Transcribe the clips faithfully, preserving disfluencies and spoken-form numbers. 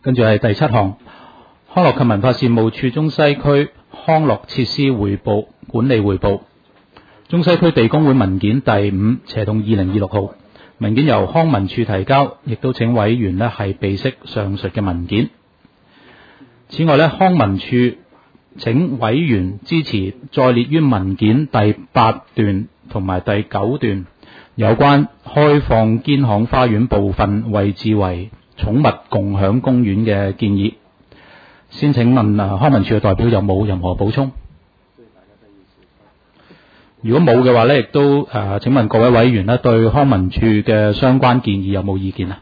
跟住係第七項，康樂及文化事務處中西區康樂設施匯報管理匯報。中西區地工會文件第五斜洞二零二六號，文件由康文署提交，亦都請委員呢係備悉上述嘅文件。此外呢，康文署請委員支持再列於文件第八段同埋第九段有關開放堅巷花園部分位置為寵物共享公園嘅建議。先請問啊，康文署嘅代表有冇任何補充？如果冇嘅話呢，亦都誒、呃、請問各位委員呢對康文署嘅相關建議有冇意見啊？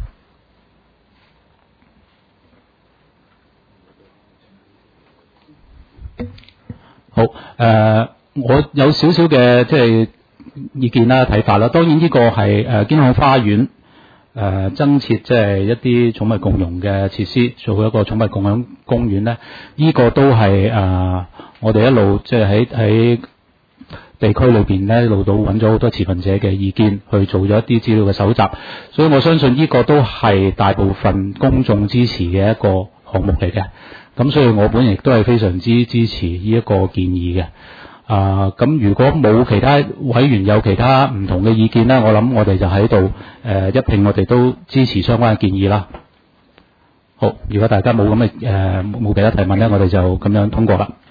好，誒、呃、我有少少嘅即係意見啦、睇法啦。當然呢個係誒堅巷花園誒、呃、增設即係一啲寵物共融嘅設施，做一個寵物共享公園呢，呢、這個都係誒、呃、我哋一路即係喺喺地區裏邊呢，一路都揾咗好多持份者嘅意見，去做咗一啲資料嘅搜集，所以我相信呢個都係大部分公眾支持嘅一個項目嚟嘅。咁所以我本人亦都係非常之支持呢一個建議嘅。啊，咁如果冇其他委員有其他唔同嘅意見呢，我諗我哋就喺度誒一併我哋都支持相關嘅建議啦。好，如果大家冇咁嘅誒冇其他提問呢，我哋就咁樣通過啦。